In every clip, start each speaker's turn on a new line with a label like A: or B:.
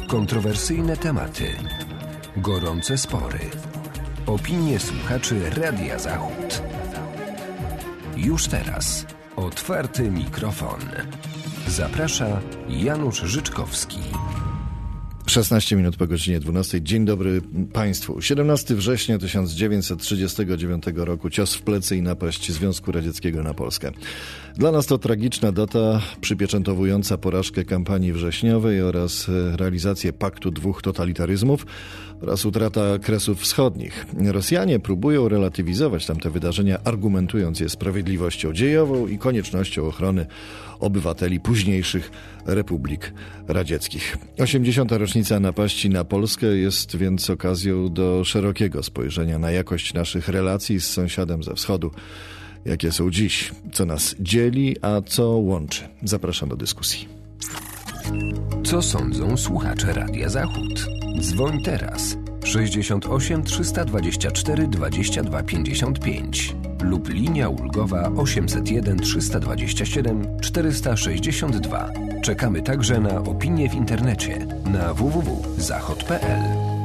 A: Kontrowersyjne tematy, gorące spory, opinie słuchaczy Radia Zachód. Już teraz otwarty mikrofon. Zaprasza Janusz Życzkowski.
B: 16 minut po godzinie 12. Dzień dobry Państwu. 17 września 1939 roku. Cios w plecy i napaść Związku Radzieckiego na Polskę. Dla nas to tragiczna data przypieczętowująca porażkę kampanii wrześniowej oraz realizację paktu dwóch totalitaryzmów oraz utrata Kresów Wschodnich. Rosjanie próbują relatywizować tamte wydarzenia, argumentując je sprawiedliwością dziejową i koniecznością ochrony obywateli późniejszych republik radzieckich. 80. rocznica napaści na Polskę jest więc okazją do szerokiego spojrzenia na jakość naszych relacji z sąsiadem ze wschodu, jakie są dziś, co nas dzieli, a co łączy. Zapraszam do dyskusji.
A: Co sądzą słuchacze Radia Zachód? Dzwoń teraz 68 324 22 55 lub linia ulgowa 801 327 462. Czekamy także na opinie w internecie na www.zachod.pl.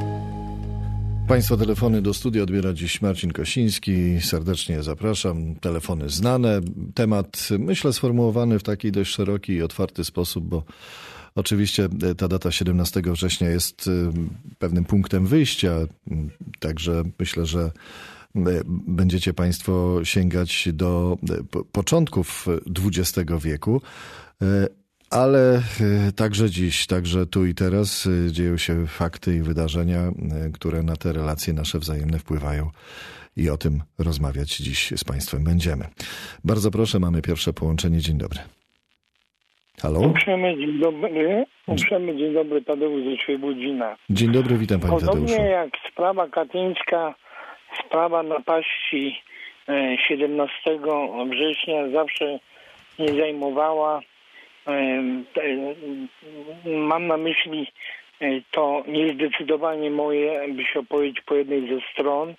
B: Państwa telefony do studia odbiera dziś Marcin Kosiński. Serdecznie zapraszam. Telefony znane. Temat, myślę, sformułowany w taki dość szeroki i otwarty sposób, bo oczywiście ta data 17 września jest pewnym punktem wyjścia, także myślę, że będziecie Państwo sięgać do początków XX wieku, ale także dziś, także tu i teraz dzieją się fakty i wydarzenia, które na te relacje nasze wzajemne wpływają i o tym rozmawiać dziś z Państwem będziemy. Bardzo proszę, mamy pierwsze połączenie. Dzień dobry. Halo?
C: Uprzejmy dzień dobry, Tadeusz ze Świebodzina.
B: Dzień dobry, witam Panie Tadeuszu.
C: Podobnie jak sprawa katyńska, sprawa napaści 17 września zawsze mnie zajmowała. Mam na myśli to niezdecydowanie moje, by się opowiedzieć po jednej ze stron.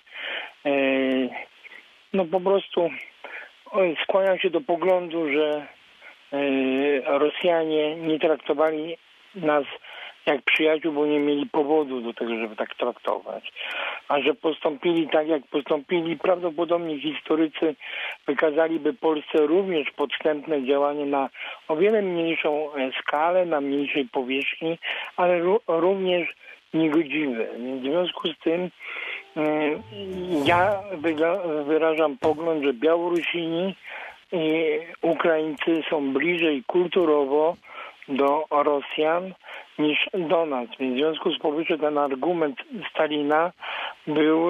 C: No po prostu skłaniam się do poglądu, że Rosjanie nie traktowali nas jak przyjaciół, bo nie mieli powodu do tego, żeby tak traktować. A że postąpili tak, jak postąpili, prawdopodobnie historycy wykazaliby Polsce również podstępne działanie na o wiele mniejszą skalę, na mniejszej powierzchni, ale również niegodziwe. Więc w związku z tym ja wyrażam pogląd, że Białorusini i Ukraińcy są bliżej kulturowo do Rosjan niż do nas. Więc w związku z powyższym ten argument Stalina był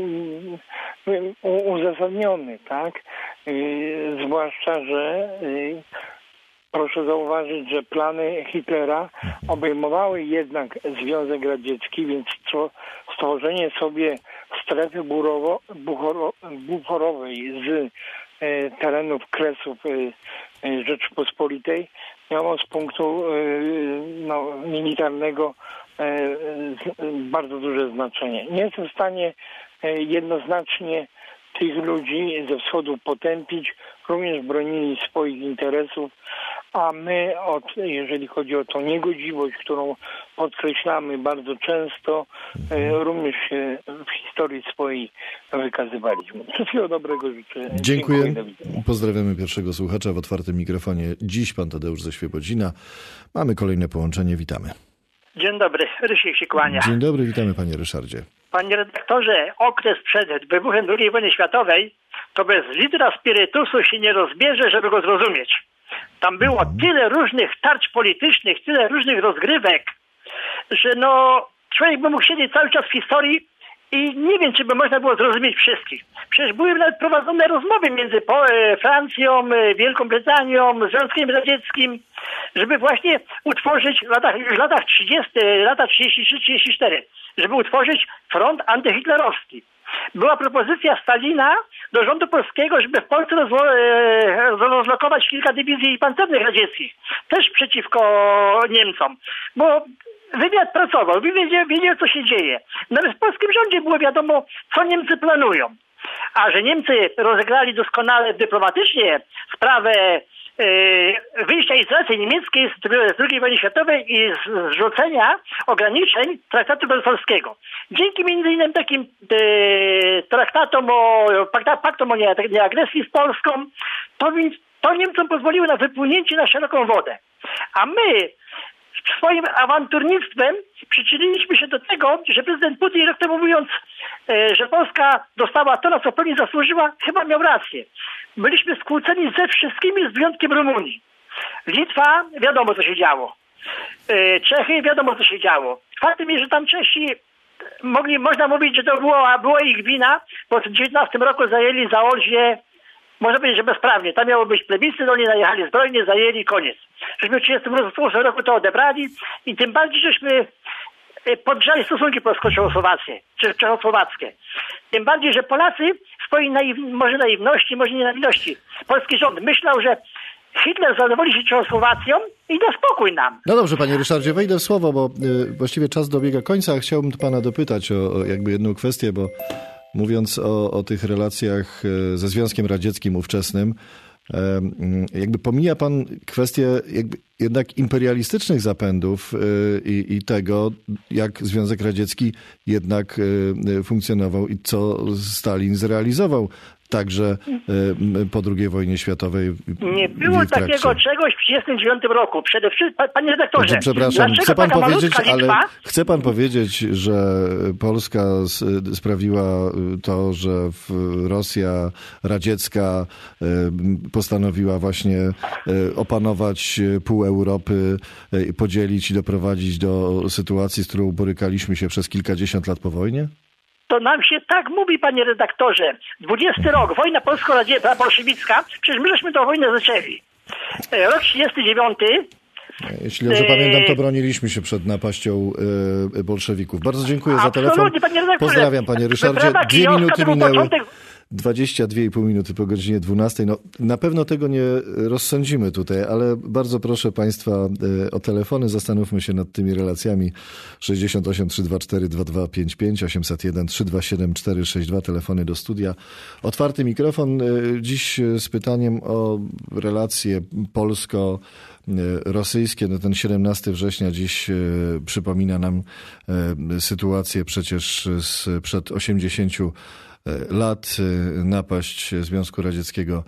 C: uzasadniony, tak? Zwłaszcza, że proszę zauważyć, że plany Hitlera obejmowały jednak Związek Radziecki, więc stworzenie sobie strefy buforowej z terenów Kresów Rzeczypospolitej miało z punktu militarnego bardzo duże znaczenie. Nie jestem w stanie jednoznacznie tych ludzi ze wschodu potępić, również bronili swoich interesów, a my, jeżeli chodzi o tą niegodziwość, którą podkreślamy bardzo często, również się w historii swojej wykazywaliśmy. Wszystkiego dobrego życzę.
B: Dziękuję. Pozdrawiamy pierwszego słuchacza w otwartym mikrofonie. Dziś pan Tadeusz ze Świebodzina. Mamy kolejne połączenie. Witamy.
D: Dzień dobry. Rysiek się kłania.
B: Dzień dobry. Witamy panie Ryszardzie.
D: Panie redaktorze, okres przed wybuchem II wojny światowej to bez litra spirytusu się nie rozbierze, żeby go zrozumieć. Tam było tyle różnych tarć politycznych, tyle różnych rozgrywek, że człowiek by mógł siedzieć cały czas w historii i nie wiem, czy by można było zrozumieć wszystkich. Przecież były nawet prowadzone rozmowy między Francją, Wielką Brytanią, Związkiem Radzieckim, żeby właśnie utworzyć w latach 30, lata 33-34, żeby utworzyć front antyhitlerowski. Była propozycja Stalina do rządu polskiego, żeby w Polsce rozlokować kilka dywizji pancernych radzieckich, też przeciwko Niemcom, bo wywiad pracował, wiedział co się dzieje. Nawet w polskim rządzie było wiadomo, co Niemcy planują. A że Niemcy rozegrali doskonale dyplomatycznie sprawę wyjścia izolacji niemieckiej z II wojny światowej i zrzucenia ograniczeń traktatu wersalskiego. Dzięki m.in. takim traktatom paktom o nieagresji z Polską, to Niemcom pozwoliło na wypłynięcie na szeroką wodę. A my swoim awanturnictwem przyczyniliśmy się do tego, że prezydent Putin rok temu mówiąc, że Polska dostała to, na co pewnie zasłużyła, chyba miał rację. Byliśmy skłóceni ze wszystkimi z wyjątkiem Rumunii. Litwa, wiadomo co się działo. Czechy, wiadomo co się działo. Faktem jest, że tam Czesi można mówić, że to była ich wina, bo w 2019 roku zajęli Zaolzie, można powiedzieć, że bezprawnie. Tam miało być plebiscyt, oni najechali zbrojnie, zajęli, koniec. Żeśmy w 1938 roku to odebrali i tym bardziej, żeśmy podgrzali stosunki polsko-czechosłowackie. Tym bardziej, że Polacy w swojej może naiwności, może nienawiści, polski rząd myślał, że Hitler zadowoli się Czechosłowacją i da spokój nam.
B: No dobrze, panie Ryszardzie, wejdę w słowo, bo właściwie czas dobiega końca, a chciałbym pana dopytać o jakby jedną kwestię, bo mówiąc o tych relacjach ze Związkiem Radzieckim ówczesnym, jakby pomija pan kwestię jakby jednak imperialistycznych zapędów i tego, jak Związek Radziecki jednak funkcjonował i co Stalin zrealizował także po II wojnie światowej.
D: Nie było takiego czegoś w 1939 roku. Przede wszystkim, panie redaktorze,
B: znaczy, przepraszam, chce pan powiedzieć, że Polska sprawiła to, że Rosja radziecka postanowiła właśnie opanować pół Europy, podzielić i doprowadzić do sytuacji, z którą borykaliśmy się przez kilkadziesiąt lat po wojnie?
D: To nam się tak mówi, panie redaktorze. 20 rok, wojna polsko-bolszewicka, przecież my żeśmy tę wojnę zaczęli. Rok 39.
B: Jeśli dobrze pamiętam, to broniliśmy się przed napaścią bolszewików. Bardzo dziękuję za telefon.
D: Panie redaktorze.
B: Pozdrawiam, panie Ryszardzie. 2 minuty minęły. 22,5 minuty po godzinie 12. No, na pewno tego nie rozsądzimy tutaj, ale bardzo proszę państwa o telefony. Zastanówmy się nad tymi relacjami. 68 324 2255 801 327 462. Telefony do studia. Otwarty mikrofon. Dziś z pytaniem o relacje polsko-rosyjskie. No ten 17 września dziś przypomina nam sytuację przecież sprzed 80 lat, napaść Związku Radzieckiego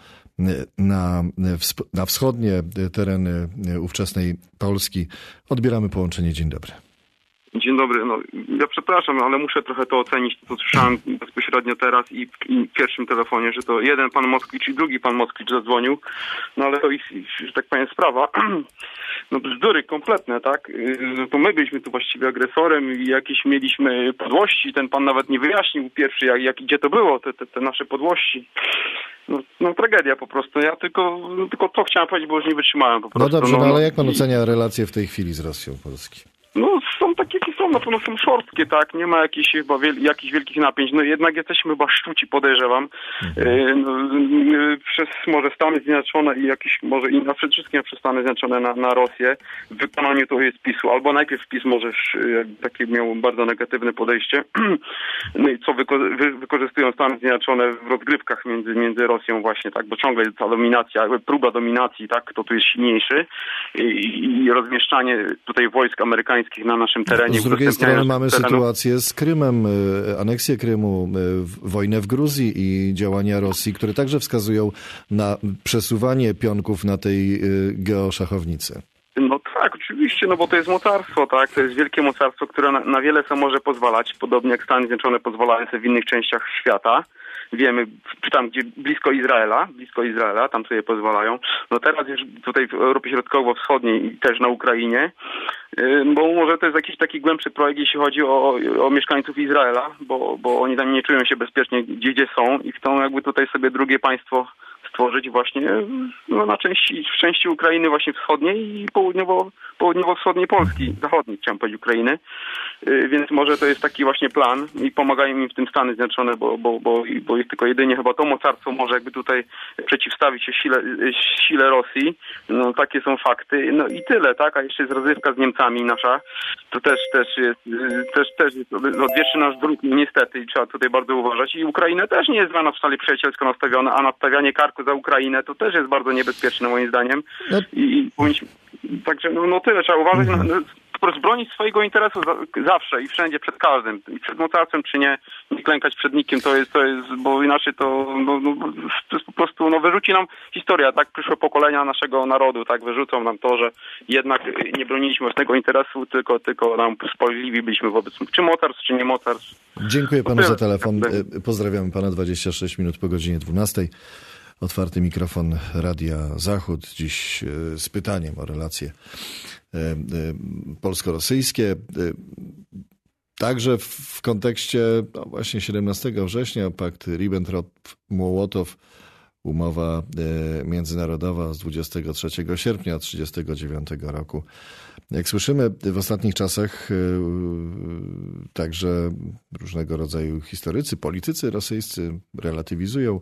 B: na wschodnie tereny ówczesnej Polski. Odbieramy połączenie. Dzień dobry.
E: Dzień dobry. No, ja przepraszam, ale muszę trochę to ocenić, to co słyszałem bezpośrednio teraz i w pierwszym telefonie, że to jeden pan Moskwicz i drugi pan Moskwicz zadzwonił. No ale to ich, że tak powiem, sprawa. No bzdury kompletne, tak? To my byliśmy tu właściwie agresorem i jakieś mieliśmy podłości. Ten pan nawet nie wyjaśnił pierwszy, gdzie to było, te nasze podłości. No tragedia po prostu. Ja tylko to chciałem powiedzieć, bo już nie wytrzymałem po prostu.
B: No dobrze, ale jak pan ocenia relacje w tej chwili z Rosją Polski?
E: No są takie, jakie są, na pewno są szorstkie, tak, nie ma jakichś chyba jakichś wielkich napięć, no jednak jesteśmy chyba szczuci, podejrzewam, przez może Stany Zjednoczone i jakieś, może i przede wszystkim przez Stany Zjednoczone na Rosję w wykonaniu to jest PiS-u, albo najpierw PiS może takie miał bardzo negatywne podejście, no i co wykorzystują Stany Zjednoczone w rozgrywkach między Rosją właśnie, tak, bo ciągle jest ta dominacja, próba dominacji, tak, kto tu jest silniejszy i rozmieszczanie tutaj wojsk amerykańskich na naszym terenie.
B: Z drugiej strony mamy sytuację z Krymem, aneksję Krymu, wojnę w Gruzji i działania Rosji, które także wskazują na przesuwanie pionków na tej geoszachownicy.
E: No tak, oczywiście, no bo to jest mocarstwo, tak? To jest wielkie mocarstwo, które na wiele sobie może pozwalać, podobnie jak Stany Zjednoczone pozwalają sobie w innych częściach świata. Wiemy, tam gdzie blisko Izraela, tam sobie pozwalają. No teraz już tutaj w Europie Środkowo-Wschodniej i też na Ukrainie, bo może to jest jakiś taki głębszy projekt, jeśli chodzi o mieszkańców Izraela, bo oni tam nie czują się bezpiecznie gdzie są i chcą jakby tutaj sobie drugie państwo stworzyć właśnie no, w części Ukrainy właśnie wschodniej i południowo-wschodniej Polski, zachodniej, chciałem powiedzieć Ukrainy. Więc może to jest taki właśnie plan i pomagają im w tym Stany Zjednoczone, bo jest tylko jedynie chyba to mocarstwo może jakby tutaj przeciwstawić się sile Rosji. No takie są fakty. No i tyle, tak? A jeszcze jest rozrywka z Niemcami nasza. To też jest odwieczny nasz wróg, niestety, i trzeba tutaj bardzo uważać. I Ukraina też nie jest dla nas wcale przyjacielsko nastawiona, a nastawianie karku za Ukrainę to też jest bardzo niebezpieczne moim zdaniem. I powinniśmy... Także no tyle, trzeba uważać po prostu bronić swojego interesu zawsze i wszędzie, przed każdym. I przed mocarstwem, czy nie klękać przed nikim, to jest, bo inaczej to jest po prostu, wyrzuci nam historia, tak, przyszłe pokolenia naszego narodu, tak, wyrzucą nam to, że jednak nie broniliśmy własnego interesu, tylko nam sprawiedliwi byliśmy wobec czy mocarstw, czy nie mocarstw.
B: Dziękuję panu za telefon. Pozdrawiamy pana. 26 minut po godzinie 12. Otwarty mikrofon Radia Zachód. Dziś z pytaniem o relacje polsko-rosyjskie. Także w kontekście właśnie 17 września pakt Ribbentrop-Mołotow, umowa międzynarodowa z 23 sierpnia 1939 roku. Jak słyszymy, w ostatnich czasach także różnego rodzaju historycy, politycy rosyjscy relatywizują,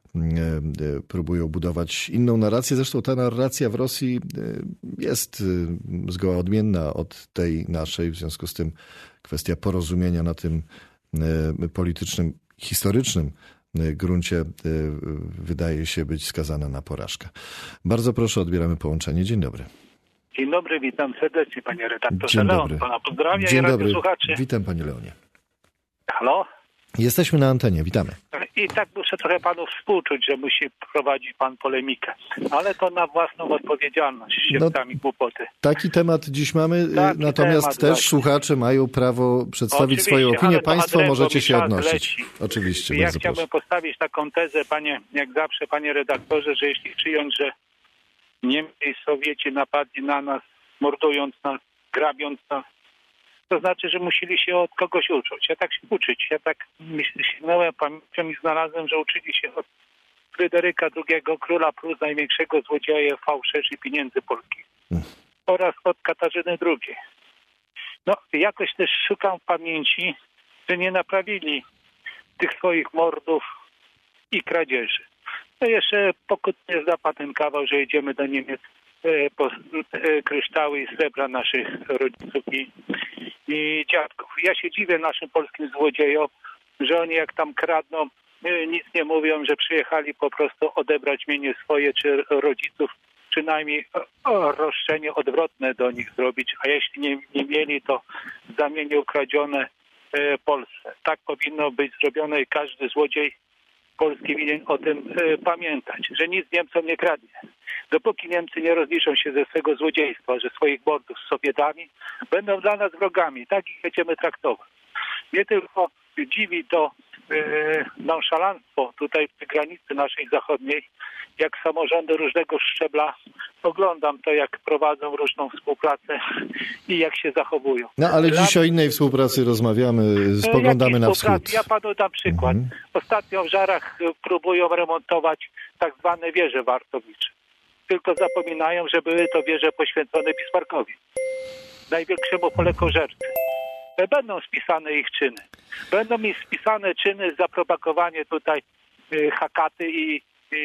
B: próbują budować inną narrację. Zresztą ta narracja w Rosji jest zgoła odmienna od tej naszej. W związku z tym kwestia porozumienia na tym politycznym, historycznym gruncie wydaje się być skazana na porażkę. Bardzo proszę, odbieramy połączenie. Dzień dobry.
F: Dzień dobry, witam serdecznie, panie redaktorze.
B: Dzień
F: Leon,
B: dobry.
F: pana pozdrawia.
B: Dzień
F: i
B: dobry.
F: Słuchaczy.
B: Witam, panie Leonie.
F: Halo?
B: Jesteśmy na antenie, witamy.
F: I tak muszę trochę panu współczuć, że musi prowadzić pan polemikę. Ale to na własną odpowiedzialność, świadkami głupoty.
B: Taki temat dziś mamy, natomiast
F: temat,
B: też
F: właśnie.
B: słuchacze mają prawo przedstawić
F: Oczywiście,
B: swoje opinie.
F: ale to
B: Państwo
F: Andrzeju,
B: możecie się
F: czas
B: odnosić.
F: leci.
B: Oczywiście,
F: Ja
B: bardzo
F: chciałbym
B: proszę.
F: postawić taką tezę, jak zawsze, panie redaktorze, że jeśli przyjąć, że Niemcy i Sowieci napadli na nas, mordując nas, grabiąc nas, to znaczy, że musieli się od kogoś uczyć. Ja tak się uczyć. Ja tak sięgnąłem pamięcią i znalazłem, że uczyli się od Fryderyka II, króla Prus, największego złodzieja fałszerzy pieniędzy polskich oraz od Katarzyny II. No, jakoś też szukam w pamięci, że nie naprawili tych swoich mordów i kradzieży. No jeszcze pokutnie zda ten kawał, że jedziemy do Niemiec po kryształy i srebra naszych rodziców i dziadków. Ja się dziwię naszym polskim złodziejom, że oni jak tam kradną, nic nie mówią, że przyjechali po prostu odebrać mienie swoje czy rodziców, przynajmniej roszczenie odwrotne do nich zrobić, a jeśli nie mieli, to za mienie ukradzione Polsce. Tak powinno być zrobione i każdy złodziej polski winien o tym pamiętać, że nic Niemcom nie kradnie. Dopóki Niemcy nie rozliczą się ze swego złodziejstwa, że swoich mordów z Sowietami, będą dla nas wrogami. Tak ich będziemy traktować. Mnie tylko dziwi to nonszalanstwo tutaj przy granicy naszej zachodniej, jak samorządy różnego szczebla oglądam to, jak prowadzą różną współpracę i jak się zachowują.
B: No ale dziś o innej współpracy rozmawiamy, spoglądamy na wschód.
F: Ja panu dam przykład. Ostatnio w Żarach próbują remontować tak zwane wieże wartownicze. Tylko zapominają, że były to wieże poświęcone Bismarckowi, największemu polekożercy. Będą spisane ich czyny. Będą mi spisane czyny za propagowanie tutaj Hakaty i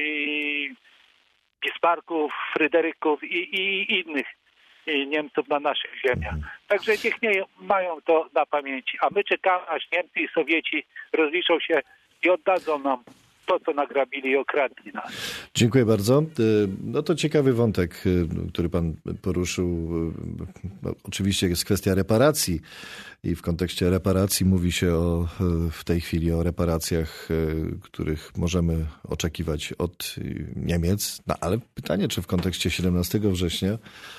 F: Bismarcków, Fryderyków i innych Niemców na naszych ziemiach. Także niech nie mają to na pamięci. A my czekamy, aż Niemcy i Sowieci rozliczą się i oddadzą nam to, co nagrabili i okradli nas.
B: Dziękuję bardzo. No to ciekawy wątek, który pan poruszył. Oczywiście jest kwestia reparacji i w kontekście reparacji mówi się w tej chwili o reparacjach, których możemy oczekiwać od Niemiec. No ale pytanie, czy w kontekście 17 września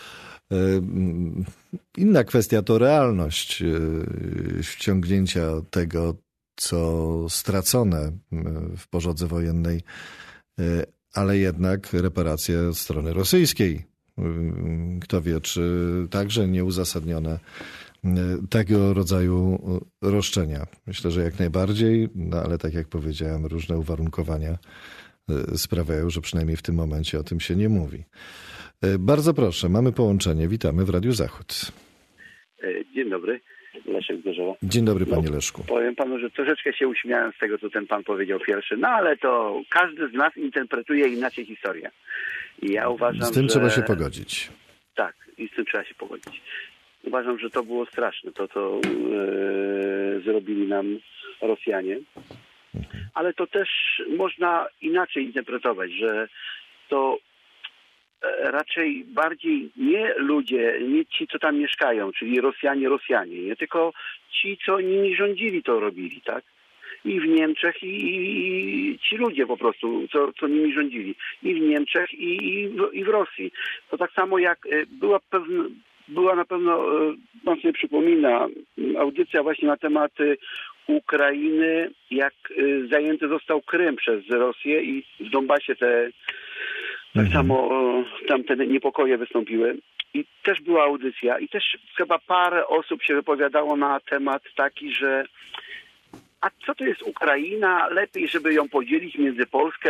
B: inna kwestia to realność wciągnięcia tego, co stracone w pożodze wojennej, ale jednak reparacje strony rosyjskiej. Kto wie, czy także nieuzasadnione tego rodzaju roszczenia. Myślę, że jak najbardziej, no ale tak jak powiedziałem, różne uwarunkowania sprawiają, że przynajmniej w tym momencie o tym się nie mówi. Bardzo proszę, mamy połączenie. Witamy w Radiu Zachód.
G: Dzień dobry. Leszek Gorzowa.
B: Dzień dobry, panie Leszku.
G: Powiem panu, że troszeczkę się uśmiałem z tego, co ten pan powiedział pierwszy, no ale to każdy z nas interpretuje inaczej historię. I ja uważam,
B: Z tym
G: że...
B: trzeba się pogodzić.
G: Tak, i z tym trzeba się pogodzić. Uważam, że to było straszne, to co zrobili nam Rosjanie. Ale to też można inaczej interpretować, że to raczej bardziej nie ludzie, nie ci, co tam mieszkają, czyli Rosjanie, nie, tylko ci, co nimi rządzili, to robili, tak? I w Niemczech, i ci ludzie po prostu, co nimi rządzili. I w Niemczech, i w Rosji. To tak samo jak była na pewno, pan sobie przypomina, audycja właśnie na temat Ukrainy, jak zajęty został Krym przez Rosję i w Donbasie tak samo tam te niepokoje wystąpiły. I też była audycja i też chyba parę osób się wypowiadało na temat taki, że a co to jest Ukraina? Lepiej, żeby ją podzielić między Polskę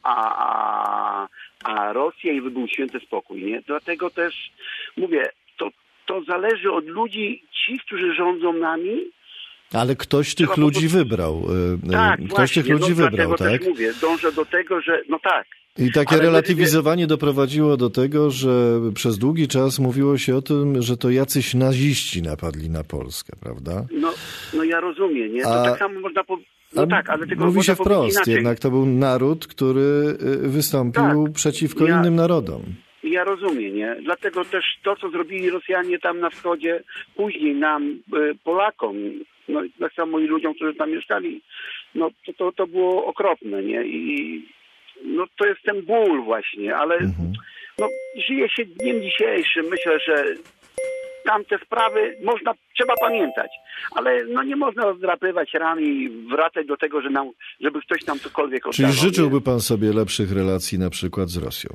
G: a Rosję i by był święty spokój, nie? Dlatego też mówię, to zależy od ludzi, ci, którzy rządzą nami.
B: Ale ktoś tych ludzi wybrał.
G: Tak,
B: ktoś tych ludzi wybrał, tak?
G: Też mówię, dążę do tego, że no tak.
B: I takie relatywizowanie doprowadziło do tego, że przez długi czas mówiło się o tym, że to jacyś naziści napadli na Polskę, prawda?
G: No ja rozumiem, nie? To tak samo można powiedzieć. No tak, ale tylko
B: mówi się wprost,
G: inaczej.
B: jednak to był naród, który wystąpił przeciwko innym narodom.
G: Ja rozumiem, nie? Dlatego też to, co zrobili Rosjanie tam na wschodzie, później nam, Polakom, no tak samo i ludziom, którzy tam mieszkali, no to było okropne, nie? I no to jest ten ból właśnie, ale no żyje się dniem dzisiejszym. Myślę, że tamte sprawy trzeba pamiętać, ale no nie można rozdrapywać ran i wracać do tego, żeby ktoś nam cokolwiek oddawał.
B: Czyli życzyłby pan sobie lepszych relacji na przykład z Rosją?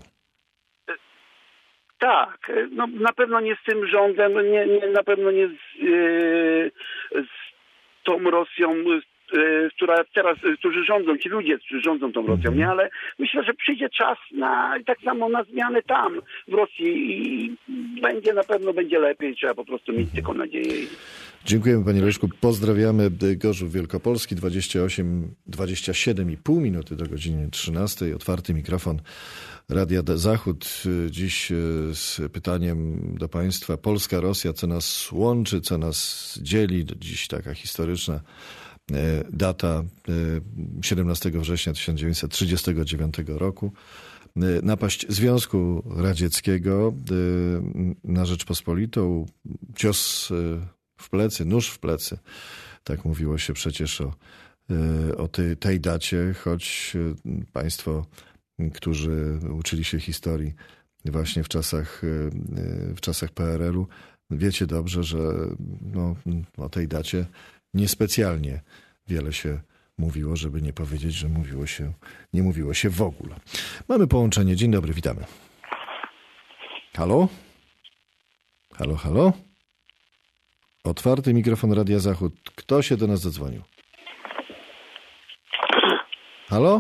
G: Tak, no na pewno nie z tym rządem, na pewno nie z tą Rosją, która teraz, którzy rządzą, ci ludzie, którzy rządzą tą Rosją, nie? Ale myślę, że przyjdzie czas tak samo na zmiany tam w Rosji i na pewno będzie lepiej, trzeba po prostu mieć tylko nadzieję. Dziękujemy,
B: panie Leszku, pozdrawiamy. Gorzów Wielkopolski, 27,5 minuty do godziny 13. Otwarty mikrofon Radia Zachód. Dziś z pytaniem do państwa: Polska, Rosja, co nas łączy, co nas dzieli? Dziś taka historyczna data 17 września 1939 roku. Napaść Związku Radzieckiego na Rzeczpospolitą, cios w plecy, nóż w plecy. Tak mówiło się przecież o tej dacie, choć państwo, którzy uczyli się historii właśnie w czasach PRL-u, wiecie dobrze, że o tej dacie niespecjalnie wiele się mówiło, żeby nie powiedzieć, że nie mówiło się w ogóle. Mamy połączenie. Dzień dobry, witamy. Halo? Halo, halo? Otwarty mikrofon Radia Zachód. Kto się do nas zadzwonił? Halo?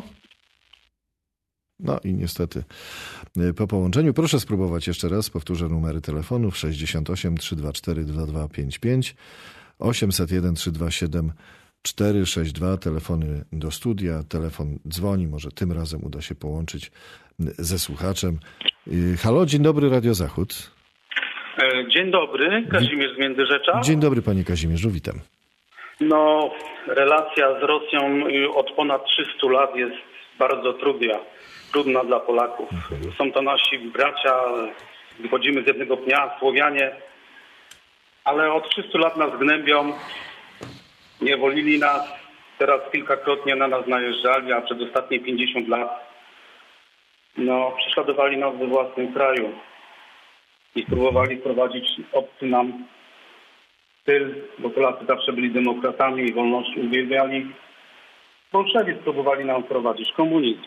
B: No i niestety po połączeniu. Proszę spróbować jeszcze raz. Powtórzę numery telefonów: 68 324 2255, 801 327 462. Telefony do studia. Telefon dzwoni. Może tym razem uda się połączyć ze słuchaczem. Halo, dzień dobry, Radio Zachód.
H: Dzień dobry, Kazimierz z Międzyrzecza.
B: Dzień dobry, panie Kazimierzu, witam.
H: No, relacja z Rosją od ponad 300 lat jest bardzo trudna dla Polaków. Są to nasi bracia, wychodzimy z jednego pnia, Słowianie, ale od 300 lat nas gnębią, niewolili nas, teraz kilkakrotnie na nas najeżdżali, a przez ostatnie 50 lat prześladowali nas we własnym kraju i próbowali wprowadzić obcy nam styl, bo Polacy zawsze byli demokratami i wolność uwielbiali. Bolszewi spróbowali nam wprowadzić komunizm.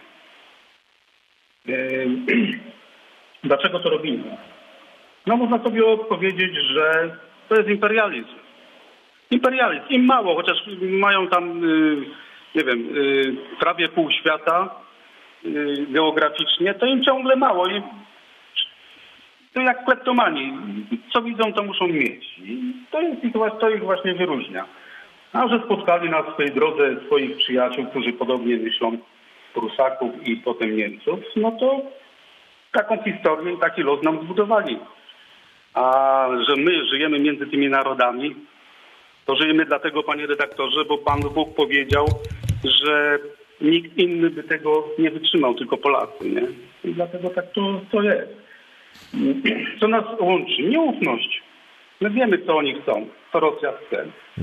H: Dlaczego to robimy? No można sobie odpowiedzieć, że to jest imperializm. Imperializm. Im mało, chociaż mają tam, nie wiem, prawie pół świata geograficznie, to im ciągle mało. I to jak kleptomani. Co widzą, to muszą mieć. I to ich właśnie wyróżnia. A że spotkali nas w tej drodze swoich przyjaciół, którzy podobnie myślą, Prusaków i potem Niemców, no to taką historię i taki los nam zbudowali. A że my żyjemy między tymi narodami, to żyjemy dlatego, panie redaktorze, bo Pan Bóg powiedział, że nikt inny by tego nie wytrzymał, tylko Polacy, nie? I dlatego tak to jest. Co nas łączy? Nieufność. My wiemy, co oni chcą, co Rosja chce.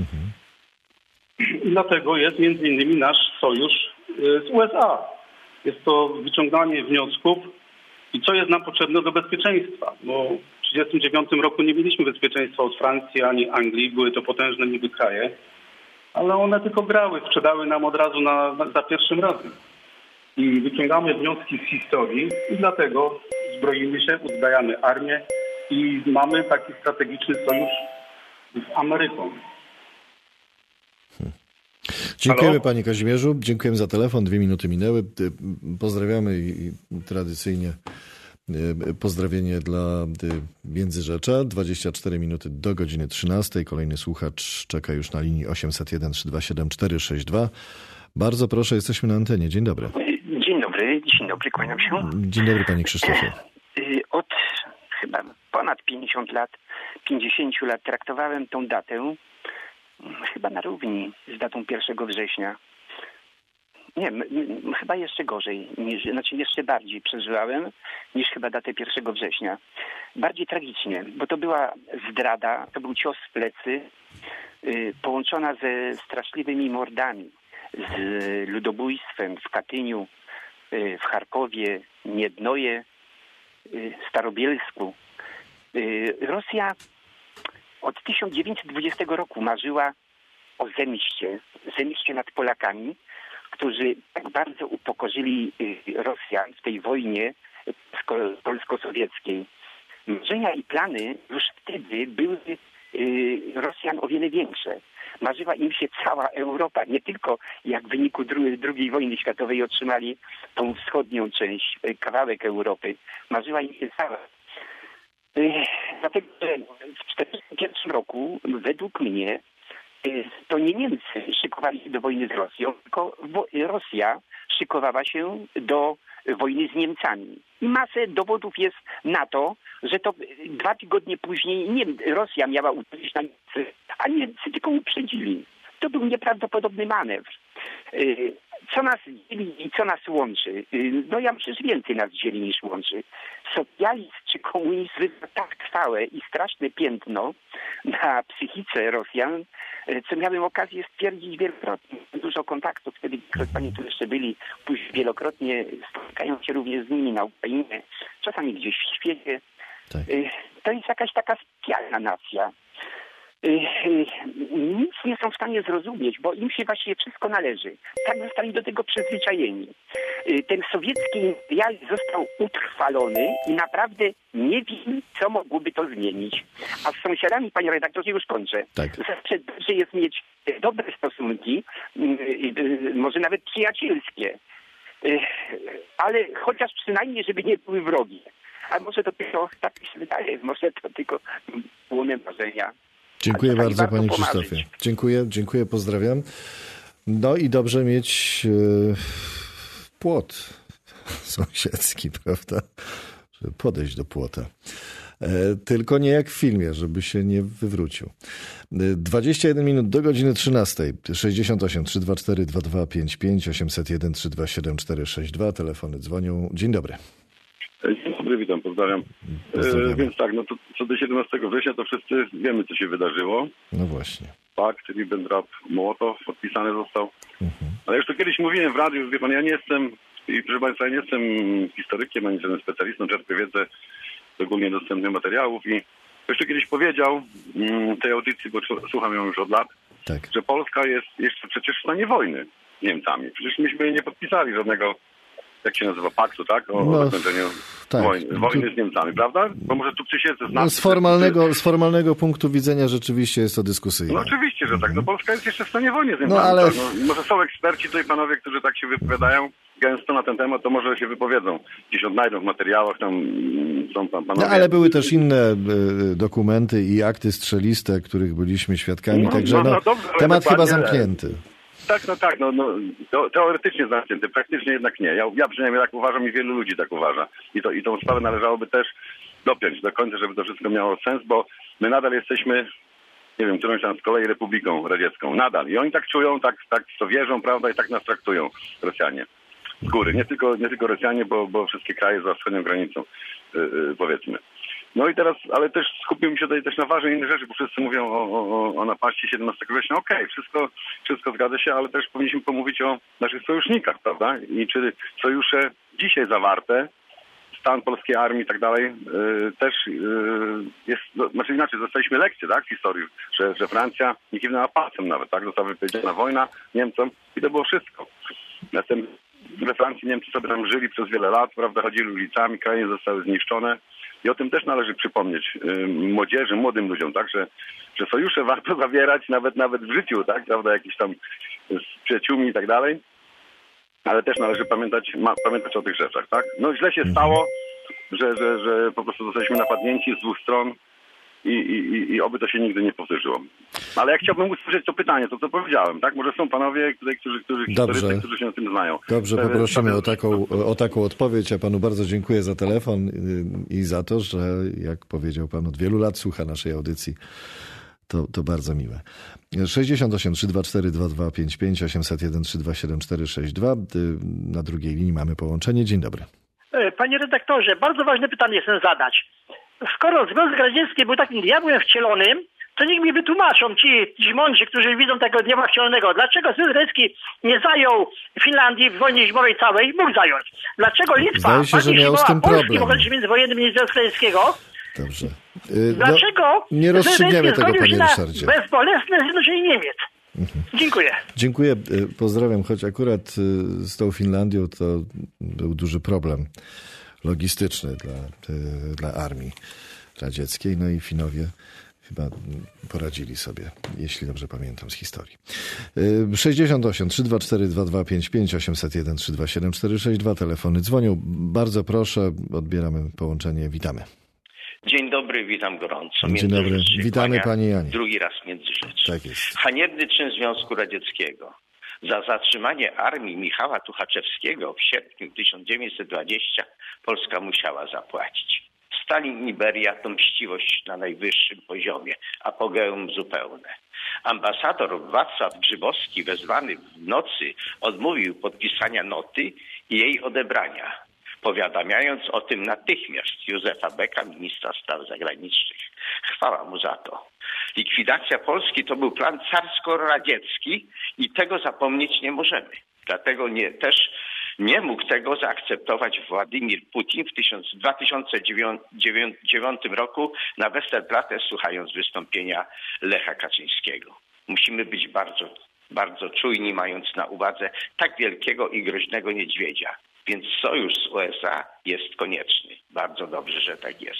H: I dlatego jest między innymi nasz sojusz z USA. Jest to wyciąganie wniosków i co jest nam potrzebne do bezpieczeństwa. Bo w 1939 roku nie mieliśmy bezpieczeństwa od Francji ani Anglii. Były to potężne niby kraje, ale one tylko grały, sprzedały nam od razu za pierwszym razem. I wyciągamy wnioski z historii i dlatego zbroimy się, uzbrajamy armię i mamy taki strategiczny sojusz z Ameryką.
B: Dziękujemy Panie Kazimierzu, dziękujemy za telefon, 2 minuty minęły. Pozdrawiamy i tradycyjnie pozdrowienie dla Międzyrzecza. 24 minuty do godziny 13. Kolejny słuchacz czeka już na linii 801 327 462. Bardzo proszę, jesteśmy na antenie. Dzień dobry.
I: Dzień dobry, kłaniam się.
B: Dzień dobry Panie Krzysztofie.
I: Od chyba ponad 50 lat traktowałem tą datę chyba na równi z datą 1 września. Nie, chyba jeszcze gorzej, jeszcze bardziej przeżywałem niż chyba datę 1 września. Bardziej tragicznie, bo to była zdrada, to był cios w plecy, połączona ze straszliwymi mordami, z ludobójstwem w Katyniu, w Charkowie, Miednoje, Starobielsku. Rosja od 1920 roku marzyła o zemście nad Polakami, którzy tak bardzo upokorzyli Rosjan w tej wojnie polsko-sowieckiej. Marzenia i plany już wtedy były Rosjan o wiele większe. Marzyła im się cała Europa, nie tylko jak w wyniku II wojny światowej otrzymali tą wschodnią część, kawałek Europy. Marzyła im się cała. Dlatego w 1941 roku, według mnie, to nie Niemcy szykowali się do wojny z Rosją, tylko Rosja szykowała się do wojny z Niemcami. I masę dowodów jest na to, że to 2 tygodnie później Rosja miała uderzyć na Niemcy, a Niemcy tylko uprzedzili. To był nieprawdopodobny manewr. Co nas dzieli i co nas łączy? No ja myślę, że więcej nas dzieli niż łączy. Socjalizm czy komunizm wywarł tak trwałe i straszne piętno na psychice Rosjan, co miałem okazję stwierdzić wielokrotnie. Dużo kontaktów, wtedy Panie tu jeszcze byli, później wielokrotnie spotykają się również z nimi na Ukrainie, czasami gdzieś w świecie. Tak. To jest jakaś taka specjalna nacja. Nic nie są w stanie zrozumieć, bo im się właściwie wszystko należy. Tak zostali do tego przyzwyczajeni. Ten sowiecki imperializm został utrwalony i naprawdę nie wiem, co mogłoby to zmienić. A z sąsiadami, panie redaktorze, już kończę. Tak. Zawsze dobrze jest mieć dobre stosunki, może nawet przyjacielskie, ale chociaż przynajmniej, żeby nie były wrogie. A może to tylko, tak mi się wydaje, może to tylko płonne marzenia.
B: Dziękuję bardzo Panie Krzysztofie. Dziękuję, pozdrawiam. No i dobrze mieć płot sąsiedzki, prawda? Żeby podejść do płota. Tylko nie jak w filmie, żeby się nie wywrócił. 21 minut do godziny 13. 68 324 2255 801 327 462. Telefony dzwonią. Dzień dobry.
J: Dzień dobry, witam, pozdrawiam. Więc tak, no to co do 17 września to wszyscy wiemy, co się wydarzyło.
B: No właśnie.
J: Pakt Ribbentrop-Mołotow podpisany został. Ale już to kiedyś mówiłem w radiu, wie pan, ja nie jestem, i proszę państwa, ja nie jestem historykiem, ani żadnym specjalistą, czerpię wiedzę z ogólnie dostępnych materiałów i już to kiedyś powiedział tej audycji, bo słucham ją już od lat, tak, że Polska jest jeszcze przecież w stanie wojny z Niemcami. Przecież myśmy nie podpisali żadnego, jak się nazywa, paktu, tak? O zakończeniu wojny z Niemcami, prawda? Bo może tu przysiedzę z nas.
B: Z formalnego punktu widzenia rzeczywiście jest to dyskusyjne.
J: No oczywiście, że tak. No Polska jest jeszcze w stanie wojny z Niemcami. No, ale... może są eksperci tutaj, panowie, którzy tak się wypowiadają. gęsto na ten temat, to może się wypowiedzą. Gdzieś odnajdą w materiałach, tam są panowie.
B: No, ale były też inne dokumenty i akty strzeliste, których byliśmy świadkami, także
J: dobrze,
B: temat chyba zamknięty.
J: Tak, teoretycznie zamknięty, praktycznie jednak nie. Ja przynajmniej tak uważam i wielu ludzi tak uważa. I tą sprawę należałoby też dopiąć do końca, żeby to wszystko miało sens, bo my nadal jesteśmy, nie wiem, którąś tam z kolei Republiką Radziecką. Nadal. I oni tak czują, tak w to wierzą, prawda, i tak nas traktują Rosjanie. Z góry. Nie tylko Rosjanie, bo wszystkie kraje za wschodnią granicą, powiedzmy. No i teraz, ale też skupimy się tutaj też na ważnej innej rzeczy, bo wszyscy mówią o napaści 17 września. Okej, wszystko zgadza się, ale też powinniśmy pomówić o naszych sojusznikach, prawda? I czy sojusze dzisiaj zawarte, stan polskiej armii i tak dalej, też jest, znaczy inaczej, dostaliśmy lekcję, tak, w historii, że Francja nie kiwnęła palcem nawet, tak, została wypowiedziana wojna Niemcom i to było wszystko. Następnie we Francji Niemcy sobie tam żyli przez wiele lat, prawda, chodzili ulicami, kraje zostały zniszczone i o tym też należy przypomnieć młodzieży, młodym ludziom, tak, że sojusze warto zawierać nawet w życiu, tak, prawda, jakieś tam z przyjaciółmi i tak dalej, ale też należy pamiętać o tych rzeczach, tak. No źle się stało, że po prostu zostaliśmy napadnięci z dwóch stron i oby to się nigdy nie powtórzyło. Ale ja chciałbym usłyszeć to pytanie, to co powiedziałem, tak? Może są panowie, którzy się na tym znają.
B: Dobrze, poprosimy o taką odpowiedź. Ja panu bardzo dziękuję za telefon i za to, że jak powiedział pan, od wielu lat słucha naszej audycji. To bardzo miłe. 68 324 2255 801 327 462. Na drugiej linii mamy połączenie. Dzień dobry.
D: Panie redaktorze, bardzo ważne pytanie chcę zadać. Skoro Związek Radziecki był takim diabłem wcielonym, to niech mi wytłumaczą ci mądrzy, którzy widzą tego diabła wcielonego, dlaczego Związek Radziecki nie zajął Finlandii w wojnie zimowej całej, mógł zająć. Dlaczego Litwa zimowała Polski w okresie międzywojennym Związku Radzieckiego?
B: Dobrze.
D: Dlaczego
B: nie rozstrzygniemy tego, panie Ryszardzie.
D: Bezbolesne zjednoczenie Niemiec? Dziękuję.
B: Dziękuję, pozdrawiam, choć akurat z tą Finlandią to był duży problem logistyczny dla armii radzieckiej, no i Finowie chyba poradzili sobie, jeśli dobrze pamiętam z historii. 68 324 2255 801 327 462, telefony dzwonią. Bardzo proszę, odbieramy połączenie, witamy.
K: Dzień dobry, witam gorąco.
B: Dzień dobry, witamy pani Janie.
K: Drugi raz Międzyrzecz.
B: Tak jest.
K: Haniebny czyn Związku Radzieckiego. Za zatrzymanie armii Michała Tuchaczewskiego w sierpniu 1920 Polska musiała zapłacić. Stalin i Beria to mściwość na najwyższym poziomie, apogeum zupełne. Ambasador Wacław Grzybowski wezwany w nocy odmówił podpisania noty i jej odebrania, powiadamiając o tym natychmiast Józefa Becka, ministra spraw zagranicznych. Chwała mu za to. Likwidacja Polski to był plan carsko-radziecki i tego zapomnieć nie możemy. Dlatego też nie mógł tego zaakceptować Władimir Putin w 2009 roku na Westerplatte, słuchając wystąpienia Lecha Kaczyńskiego. Musimy być bardzo, bardzo czujni, mając na uwadze tak wielkiego i groźnego niedźwiedzia. Więc sojusz z USA jest konieczny. Bardzo dobrze, że tak jest.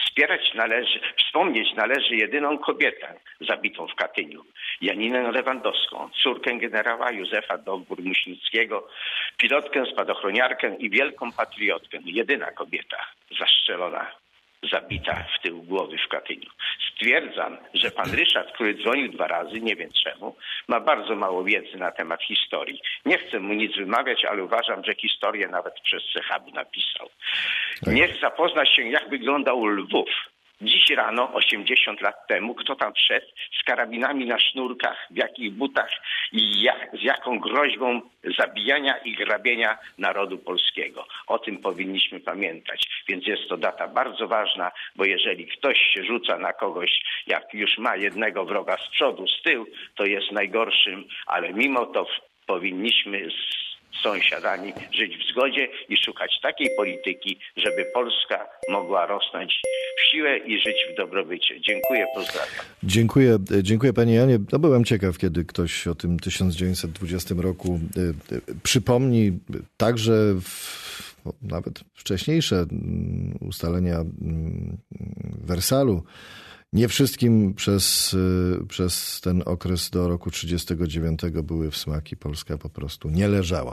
K: Wspomnieć należy jedyną kobietę zabitą w Katyniu, Janinę Lewandowską, córkę generała Józefa Dowbor-Muśnickiego, pilotkę, spadochroniarkę i wielką patriotkę. Jedyna kobieta zastrzelona, zabita w tył głowy w Katyniu. Stwierdzam, że pan Ryszard, który dzwonił 2 razy, nie wiem czemu, ma bardzo mało wiedzy na temat historii. Nie chcę mu nic wymawiać, ale uważam, że historię nawet przez Cechabu napisał. Niech zapozna się, jak wyglądał Lwów. Dziś rano, 80 lat temu, kto tam wszedł z karabinami na sznurkach, w jakich butach i z jaką groźbą zabijania i grabienia narodu polskiego. O tym powinniśmy pamiętać. Więc jest to data bardzo ważna, bo jeżeli ktoś się rzuca na kogoś, jak już ma jednego wroga z przodu, z tyłu, to jest najgorszym, ale mimo to powinniśmy z sąsiadami żyć w zgodzie i szukać takiej polityki, żeby Polska mogła rosnąć w siłę i żyć w dobrobycie. Dziękuję, pozdrawiam.
B: Dziękuję panie Janie. No, byłem ciekaw, kiedy ktoś o tym 1920 roku przypomni. Także nawet wcześniejsze ustalenia Wersalu Nie wszystkim przez ten okres do roku 1939 były w smak i Polska po prostu nie leżała.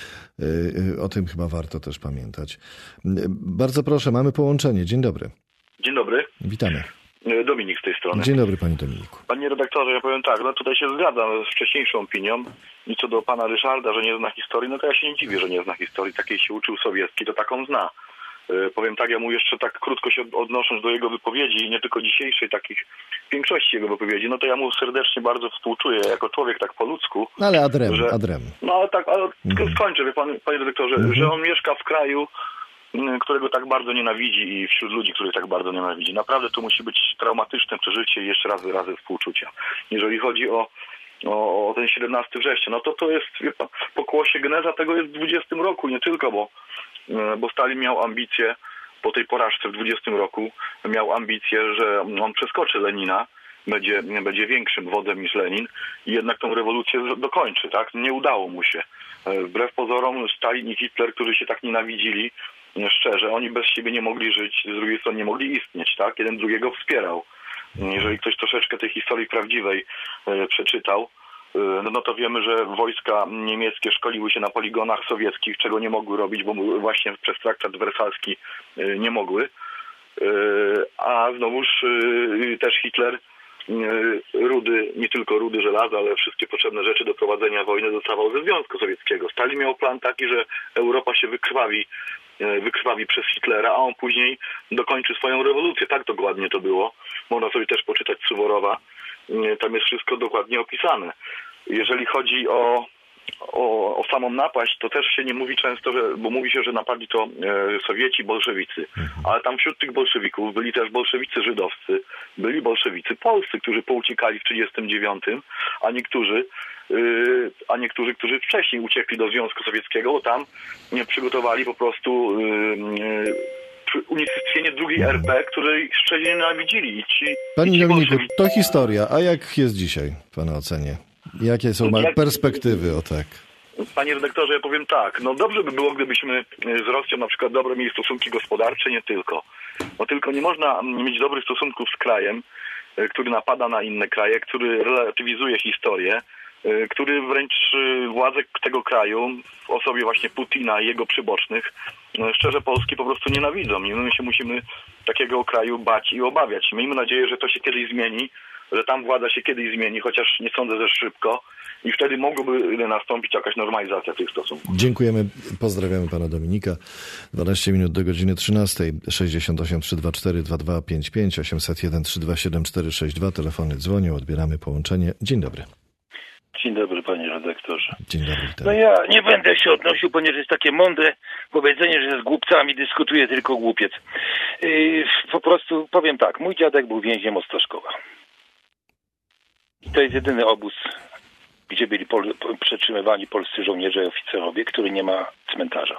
B: O tym chyba warto też pamiętać. Bardzo proszę, mamy połączenie. Dzień dobry.
L: Dzień dobry.
B: Witamy.
L: Dominik z tej strony.
B: Dzień dobry, panie Dominiku.
L: Panie redaktorze, ja powiem tak, no tutaj się zgadzam z wcześniejszą opinią i co do pana Ryszarda, że nie zna historii, no to ja się nie dziwię, że nie zna historii. Takiej się uczył sowiecki, to taką zna. Powiem tak, ja mu jeszcze tak krótko się odnosząc do jego wypowiedzi, nie tylko dzisiejszej, takich większości jego wypowiedzi, no to ja mu serdecznie bardzo współczuję, jako człowiek tak po ludzku.
B: No ale adrem.
L: No ale tak, ale skończę, wie pan, panie redaktorze, że on mieszka w kraju, którego tak bardzo nienawidzi i wśród ludzi, których tak bardzo nienawidzi. Naprawdę to musi być traumatyczne przeżycie i jeszcze raz wyrazy współczucia. Jeżeli chodzi o ten 17 września, no to jest, wie pan, pokłosie geneza tego jest w 20 roku, nie tylko, bo Stalin miał ambicje, po tej porażce w 20 roku, miał ambicje, że on przeskoczy Lenina, będzie większym wodzem niż Lenin i jednak tą rewolucję dokończy, tak? Nie udało mu się. Wbrew pozorom Stalin i Hitler, którzy się tak nienawidzili, szczerze, oni bez siebie nie mogli żyć, z drugiej strony nie mogli istnieć, tak? Jeden drugiego wspierał. Jeżeli ktoś troszeczkę tej historii prawdziwej przeczytał, no to wiemy, że wojska niemieckie szkoliły się na poligonach sowieckich, czego nie mogły robić, bo właśnie przez traktat wersalski nie mogły. A znowuż też Hitler rudy, nie tylko rudy żelaza, ale wszystkie potrzebne rzeczy do prowadzenia wojny dostawał ze Związku Sowieckiego. Stalin miał plan taki, że Europa się wykrwawi przez Hitlera, a on później dokończy swoją rewolucję. Tak dokładnie to było. Można sobie też poczytać Suworowa. Tam jest wszystko dokładnie opisane. Jeżeli chodzi o samą napaść, to też się nie mówi często, bo mówi się, że napadli to Sowieci, bolszewicy. Ale tam wśród tych bolszewików byli też bolszewicy żydowscy, byli bolszewicy polscy, którzy pouciekali w 1939, a niektórzy, którzy wcześniej uciekli do Związku Sowieckiego, bo tam przygotowali po prostu unicestwienie drugiej RP, której szczerze nienawidzili.
B: Panie Dominiku, to historia, a jak jest dzisiaj w pana ocenie? Jakie są perspektywy, o tak?
L: Panie redaktorze, ja powiem tak, no dobrze by było, gdybyśmy z Rosją na przykład dobre mieli stosunki gospodarcze, nie tylko. Bo tylko nie można mieć dobrych stosunków z krajem, który napada na inne kraje, który relatywizuje historię, który wręcz władze tego kraju w osobie właśnie Putina i jego przybocznych, szczerze Polski po prostu nienawidzą i my się musimy takiego kraju bać i obawiać. Miejmy nadzieję, że to się kiedyś zmieni, że tam władza się kiedyś zmieni, chociaż nie sądzę, że szybko i wtedy mogłoby nastąpić jakaś normalizacja tych stosunków.
B: Dziękujemy, pozdrawiamy pana Dominika. 12 minut do godziny 13. 68 324 2255 801 327 462. Telefony dzwonią, odbieramy połączenie. Dzień dobry.
M: Dzień dobry, panie redaktorze.
B: Dzień dobry.
M: No ja nie będę się odnosił, ponieważ jest takie mądre powiedzenie, że z głupcami dyskutuje tylko głupiec. Po prostu powiem tak, mój dziadek był więźniem Ostroszkowa. I to jest jedyny obóz, gdzie byli przetrzymywani polscy żołnierze i oficerowie, który nie ma cmentarza.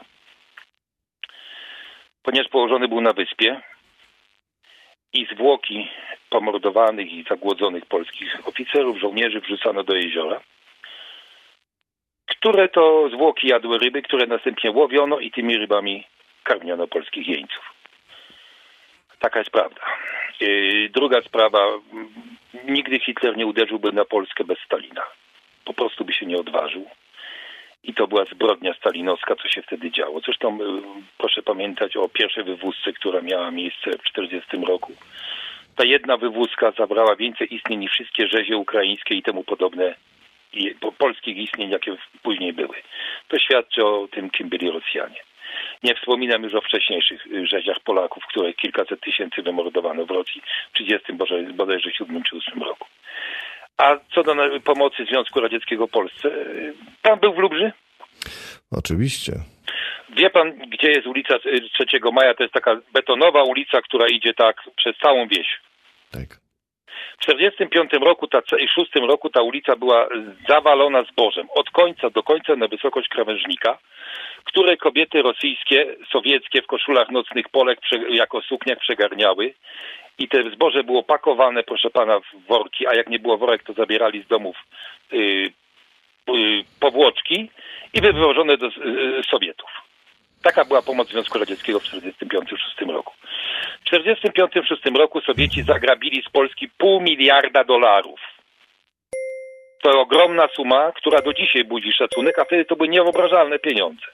M: Ponieważ położony był na wyspie i zwłoki pomordowanych i zagłodzonych polskich oficerów, żołnierzy wrzucano do jeziora, które to zwłoki jadły ryby, które następnie łowiono i tymi rybami karmiono polskich jeńców. Taka jest prawda. Druga sprawa, nigdy Hitler nie uderzyłby na Polskę bez Stalina. Po prostu by się nie odważył. I to była zbrodnia stalinowska, co się wtedy działo. Zresztą proszę pamiętać o pierwszej wywózce, która miała miejsce w 1940 roku. Ta jedna wywózka zabrała więcej istnień niż wszystkie rzezie ukraińskie i temu podobne polskich istnień, jakie później były. To świadczy o tym, kim byli Rosjanie. Nie wspominam już o wcześniejszych rzeziach Polaków, które kilkaset tysięcy wymordowano w Rosji w 1930, bodajże 7 czy 8 roku. A co do pomocy Związku Radzieckiego Polsce, pan był w Lubrzy?
B: Oczywiście.
M: Wie pan, gdzie jest ulica 3 Maja? To jest taka betonowa ulica, która idzie tak przez całą wieś.
B: Tak.
M: W 1945 roku, i 6 roku ta ulica była zawalona zbożem. Od końca do końca na wysokość krawężnika, które kobiety rosyjskie, sowieckie w koszulach nocnych Polek jako sukniach przegarniały. I te zboże było pakowane, proszę pana, w worki, a jak nie było worek, to zabierali z domów powłoczki i wywożone do Sowietów. Taka była pomoc Związku Radzieckiego w 1945-1946 roku. W 1945-1946 roku Sowieci zagrabili z Polski $500 miliarda. To ogromna suma, która do dzisiaj budzi szacunek, a wtedy to były niewyobrażalne pieniądze.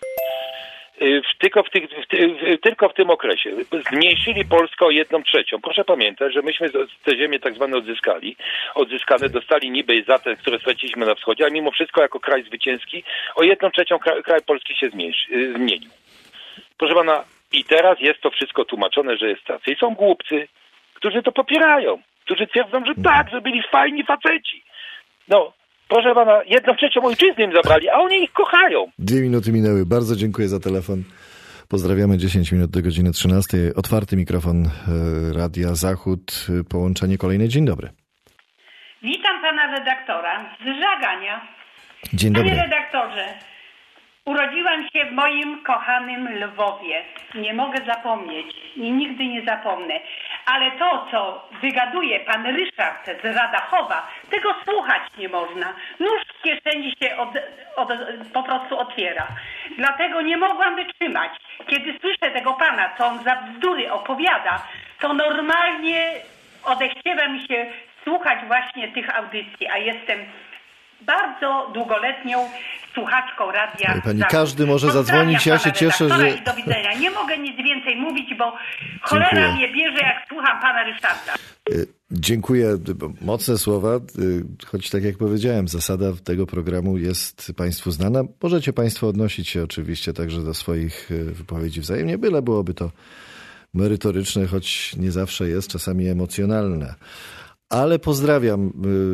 M: Tylko w tym okresie zmniejszyli Polskę o 1/3. Proszę pamiętać, że myśmy te ziemię tak zwane odzyskane dostali niby za te, które straciliśmy na wschodzie, a mimo wszystko jako kraj zwycięski o 1/3 kraj Polski się zmienił. Proszę pana, i teraz jest to wszystko tłumaczone, że jest stacja. I są głupcy, którzy to popierają, którzy twierdzą, że tak, że byli fajni faceci. No, proszę pana, 1/3 ojczyzny im zabrali, a oni ich kochają.
B: 2 minuty minęły. Bardzo dziękuję za telefon. Pozdrawiamy. 10 minut do godziny 13. Otwarty mikrofon Radia Zachód. Połączenie kolejne. Dzień dobry.
N: Witam pana redaktora z Żagania.
B: Dzień dobry.
N: Panie redaktorze, urodziłam się w moim kochanym Lwowie. Nie mogę zapomnieć i nigdy nie zapomnę. Ale to, co wygaduje pan Ryszard z Radachowa, tego słuchać nie można. Nóż w kieszeni się po prostu otwiera. Dlatego nie mogłam wytrzymać. Kiedy słyszę tego pana, co on za bzdury opowiada, to normalnie odechciewa mi się słuchać właśnie tych audycji, a jestem bardzo długoletnią słuchaczką Radia
B: Pani,
N: Zachód.
B: każdy może zadzwonić, ja się cieszę, że...
N: Do widzenia. Nie mogę nic więcej mówić, bo cholera mnie bierze, jak słucham pana Ryszarda.
B: Dziękuję. Mocne słowa, choć tak jak powiedziałem, zasada tego programu jest państwu znana. Możecie państwo odnosić się oczywiście także do swoich wypowiedzi wzajemnie, byle byłoby to merytoryczne, choć nie zawsze jest, czasami emocjonalne. Ale pozdrawiam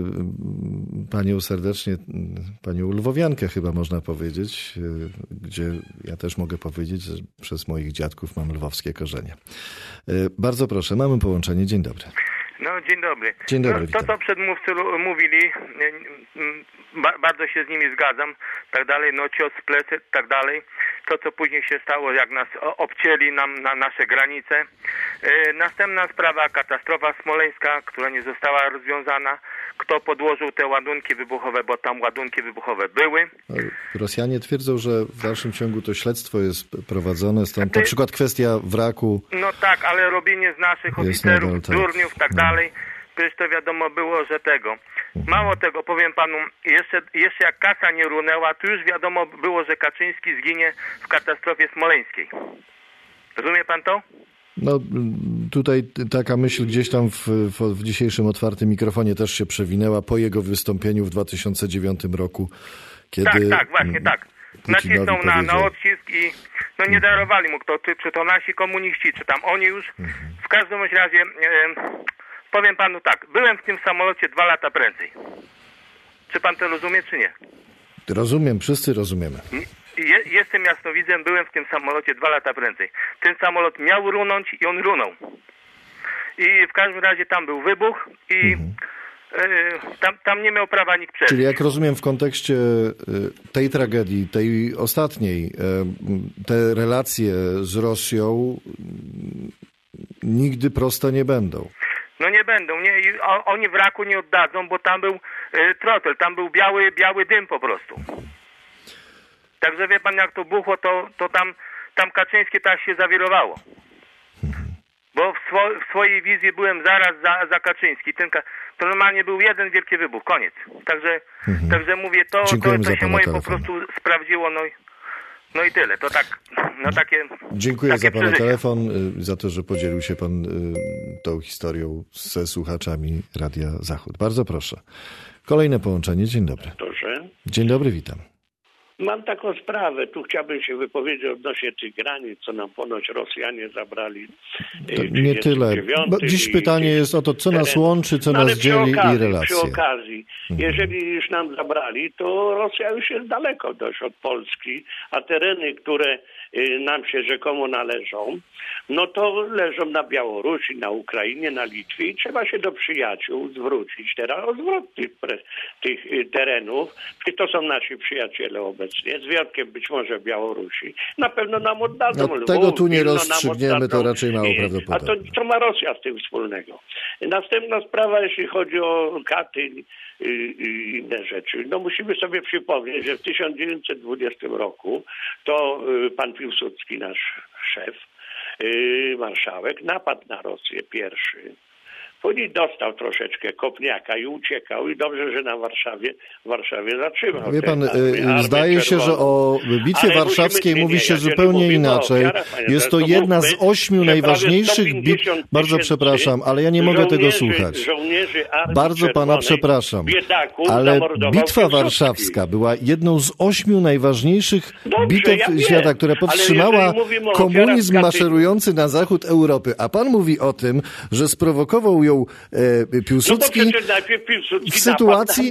B: panią serdecznie, panią lwowiankę chyba można powiedzieć, gdzie ja też mogę powiedzieć, że przez moich dziadków mam lwowskie korzenie. Bardzo proszę, mamy połączenie. Dzień dobry.
O: No, dzień dobry.
B: Dzień dobry,
O: no, to, co przedmówcy mówili, bardzo się z nimi zgadzam, tak dalej, no cios w plecy, tak dalej. To, co później się stało, jak nas obcięli nam na nasze granice. Następna sprawa, katastrofa smoleńska, która nie została rozwiązana. Kto podłożył te ładunki wybuchowe, bo tam ładunki wybuchowe były.
B: Rosjanie twierdzą, że w dalszym ciągu to śledztwo jest prowadzone, stąd na przykład kwestia wraku.
O: No tak, ale robienie z naszych oficerów, durniów, tak dalej. Przecież to wiadomo było, że tego. Mało tego, powiem panu, jeszcze jak kasa nie runęła, to już wiadomo było, że Kaczyński zginie w katastrofie smoleńskiej. Rozumie pan to?
B: No tutaj taka myśl gdzieś tam w dzisiejszym otwartym mikrofonie też się przewinęła po jego wystąpieniu w 2009 roku, kiedy...
O: Tak, właśnie tak. Nacisnął na odcisk i no nie darowali mu kto, czy to nasi komuniści, czy tam oni już. W każdym razie... Powiem panu tak, byłem w tym samolocie 2 lata prędzej. Czy pan to rozumie, czy nie?
B: Rozumiem, wszyscy rozumiemy.
O: Jestem jasnowidzem, byłem w tym samolocie 2 lata prędzej. Ten samolot miał runąć i on runął. I w każdym razie tam był wybuch i tam nie miał prawa nikt przeżyć.
B: Czyli jak rozumiem w kontekście tej tragedii, tej ostatniej, te relacje z Rosją nigdy proste nie będą.
O: No nie będą, nie. Oni wraku nie oddadzą, bo tam był trotel, tam był biały dym po prostu. Także wie pan, jak to buchło, to tam Kaczyńskie tak się zawirowało. Bo w swojej wizji byłem zaraz za Kaczyński. To normalnie był jeden wielki wybuch, koniec. Także mówię, to się moje po prostu sprawdziło, no i tyle. To tak, no takie...
B: Dziękuję za pana telefon, za to, że podzielił się pan tą historią ze słuchaczami Radia Zachód. Bardzo proszę. Kolejne połączenie. Dzień dobry.
P: Proszę.
B: Dzień dobry, witam.
P: Mam taką sprawę. Tu chciałbym się wypowiedzieć odnośnie tych granic, co nam ponoć Rosjanie zabrali.
B: Nie tyle. Dziś pytanie jest o to, co nas łączy, co nas dzieli i relacje.
P: Przy okazji, jeżeli już nam zabrali, to Rosja już jest daleko dość od Polski, a tereny, które nam się rzekomo należą, no to leżą na Białorusi, na Ukrainie, na Litwie i trzeba się do przyjaciół zwrócić teraz o zwrot tych terenów. To są nasi przyjaciele obecnie, z wyjątkiem być może Białorusi. Na pewno nam oddadzą.
B: No, tego tu nie rozstrzygniemy, to raczej mało prawdopodobne.
P: A to ma Rosja z tym wspólnego. Następna sprawa, jeśli chodzi o Katyń i inne rzeczy. No musimy sobie przypomnieć, że w 1920 roku to pan Piłsudski, nasz szef, marszałek, napadł na Rosję pierwszy. Później dostał troszeczkę kopniaka i uciekał i dobrze, że na Warszawie zatrzymał.
B: Wie pan, zdaje się, że o bitwie warszawskiej mówi się zupełnie inaczej. Jest to jedna z 8 najważniejszych bitew. Bardzo przepraszam, ale ja nie mogę tego słuchać. Bardzo pana przepraszam, ale bitwa warszawska była jedną z 8 najważniejszych bitew świata, która powstrzymała komunizm maszerujący na zachód Europy. A pan mówi o tym, że sprowokował ją Piłsudski w sytuacji,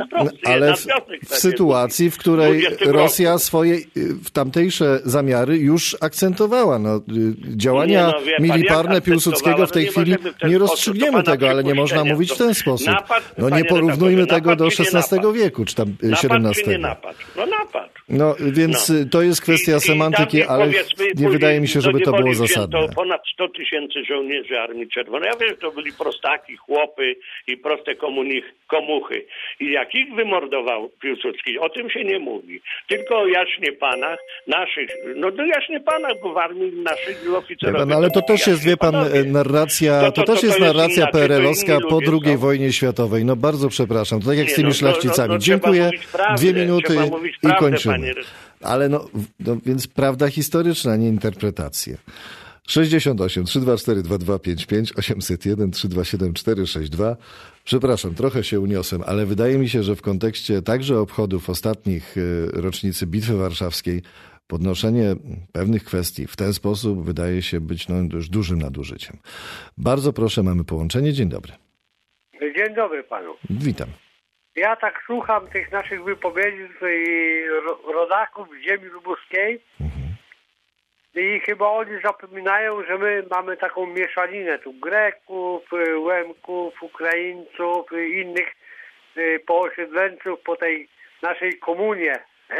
B: w sytuacji, w której Rosja swoje tamtejsze zamiary już akcentowała. No, działania militarne Piłsudskiego w tej chwili nie rozstrzygniemy tego, ale nie można mówić w ten sposób. No nie porównujmy tego do XVI wieku, czy tam XVII. No więc to jest kwestia semantyki, ale nie wydaje mi się, żeby to było zasadne.
P: To ponad 100 000 żołnierzy Armii Czerwonej. Ja wiem, że to byli prostaki, chłopy i proste komuchy. I jak ich wymordował Piłsudski, o tym się nie mówi. Tylko o Jaśnie-Panach, naszych, no do Jaśnie-Panach, bo w armii naszych oficerowie.
B: Ale to też jest, wie pan, narracja, to też jest narracja PRL-owska po II wojnie światowej. No bardzo przepraszam, to tak jak z tymi szlachcicami. Dziękuję, 2 minuty i kończymy. Ale no więc prawda historyczna, nie interpretacje. 68 324 2255 801 327 462. Przepraszam, trochę się uniosłem, ale wydaje mi się, że w kontekście także obchodów ostatnich rocznicy Bitwy Warszawskiej podnoszenie pewnych kwestii w ten sposób wydaje się być już dużym nadużyciem. Bardzo proszę, mamy połączenie. Dzień dobry.
Q: Dzień dobry panu.
B: Witam.
Q: Ja tak słucham tych naszych wypowiedzi rodaków z ziemi lubuskiej. I chyba oni zapominają, że my mamy taką mieszaninę tu Greków, Łemków, Ukraińców, innych poosiedleńców po tej naszej komunie.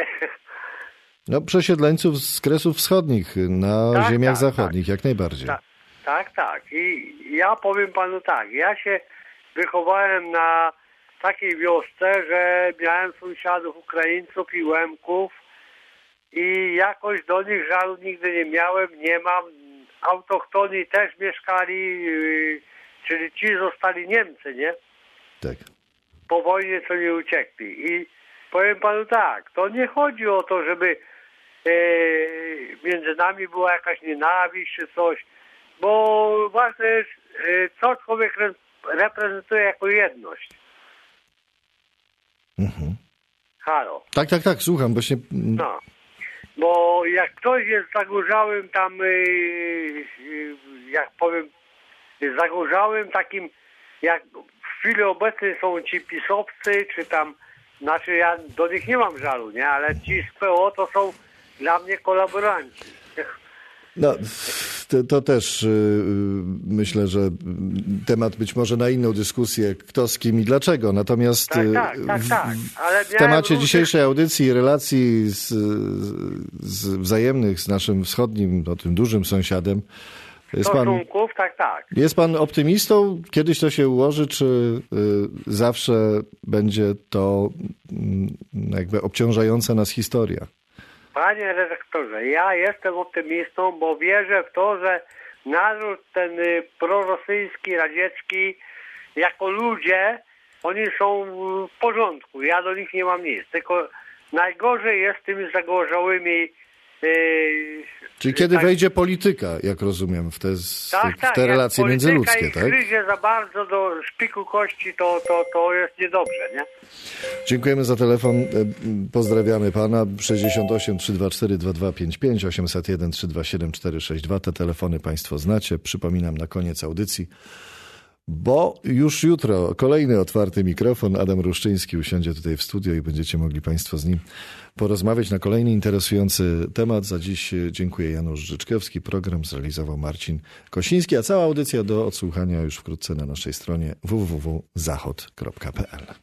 B: No przesiedleńców z Kresów Wschodnich na ziemiach zachodnich, jak najbardziej.
Q: Tak. I ja powiem panu tak, ja się wychowałem na takiej wiosce, że miałem sąsiadów Ukraińców i Łemków. I jakoś do nich żalu nigdy nie miałem, nie mam. Autochtoni też mieszkali, czyli ci zostali Niemcy, nie?
B: Tak.
Q: Po wojnie co nie uciekli. I powiem panu tak, to nie chodzi o to, żeby między nami była jakaś nienawiść czy coś, bo ważne jest, co człowiek reprezentuje jako jedność. Halo.
B: Tak, słucham, bo się...
Q: No. Bo jak ktoś jest zagorzałym tam, jak powiem, zagorzałym takim, jak w chwili obecnej są ci pisowcy, czy tam, znaczy ja do nich nie mam żalu, nie, ale ci z PO to są dla mnie kolaboranci.
B: No, to też myślę, że temat być może na inną dyskusję, kto z kim i dlaczego. Natomiast
Q: tak. Ale
B: w temacie dzisiejszej audycji relacji wzajemnych z naszym wschodnim, tym dużym sąsiadem,
Q: stosunków, tak.
B: Jest pan optymistą? Kiedyś to się ułoży, czy zawsze będzie to jakby obciążająca nas historia?
Q: Panie redaktorze, ja jestem optymistą, bo wierzę w to, że naród ten prorosyjski, radziecki, jako ludzie, oni są w porządku. Ja do nich nie mam nic. Tylko najgorzej jest tymi zagorzałymi...
B: Czyli kiedy wejdzie polityka, jak rozumiem, w te relacje międzyludzkie, tak? Jak
Q: gryzie za bardzo do szpiku kości, to jest niedobrze, nie?
B: Dziękujemy za telefon. Pozdrawiamy pana. 68 324 2255 801 327 462. Te telefony państwo znacie. Przypominam na koniec audycji, bo już jutro kolejny otwarty mikrofon. Adam Ruszczyński usiądzie tutaj w studio i będziecie mogli państwo z nim porozmawiać na kolejny interesujący temat. Za dziś dziękuję. Janusz Życzkowski. Program zrealizował Marcin Kosiński, a cała audycja do odsłuchania już wkrótce na naszej stronie www.zachod.pl.